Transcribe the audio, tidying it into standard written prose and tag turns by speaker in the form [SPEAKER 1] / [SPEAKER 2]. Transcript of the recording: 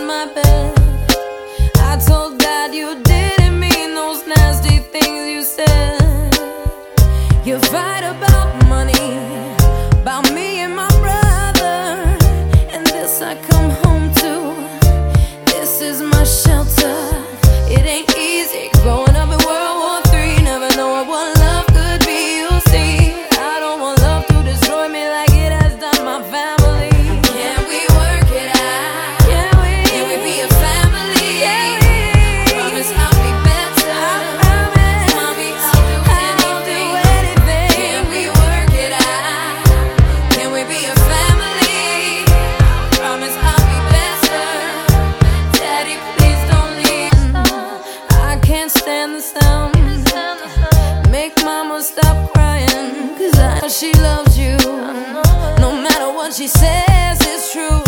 [SPEAKER 1] my bed. I told God you didn't mean those nasty things you said. You fight about money, about me and my brother, and this I come home to. This is my shelter. It ain't easy growing up in World War III, never knowing what love could be. You'll see, I don't want love to destroy me like it has done my family. Can we work it out? Can we be a family? I promise I'll be better. Mommy, I'll do anything. Can we work it out? Can we be a family? I promise I'll be better. Daddy, please don't leave. I can't stand the sound. Make mama stop crying, 'cause I know she loves you. No matter what she says, it's true.